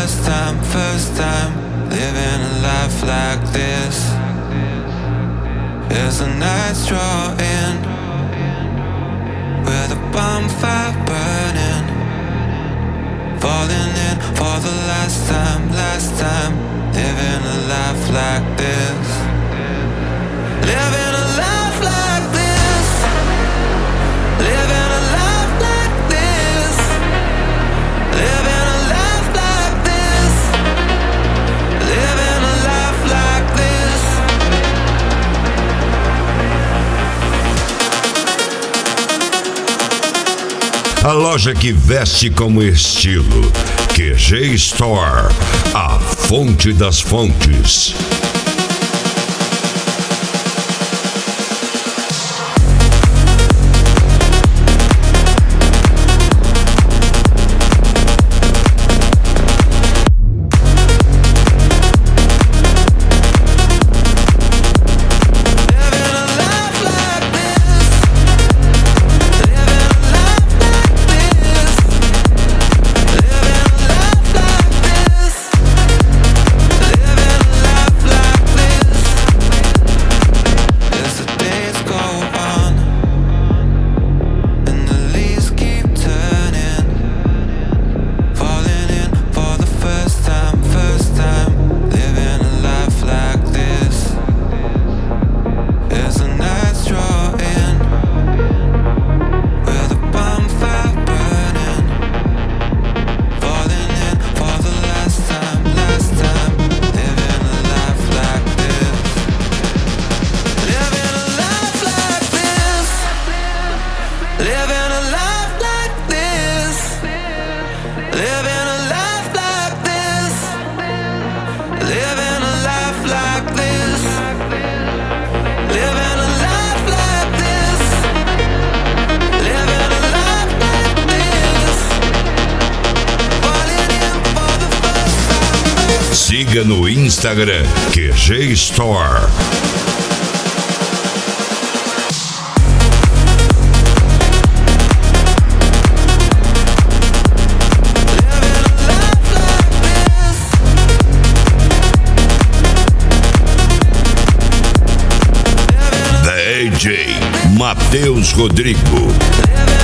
first time living a life like this. As the nights draw in, with a bonfire burning, falling in for the last time living a life like this. Living a life like this. Living a life like this. Living a life like this. Living a life like this. A loja que veste como estilo. QG Store, a fonte das fontes. Siga no Instagram QG Store. DJ Matheus Rodrigo.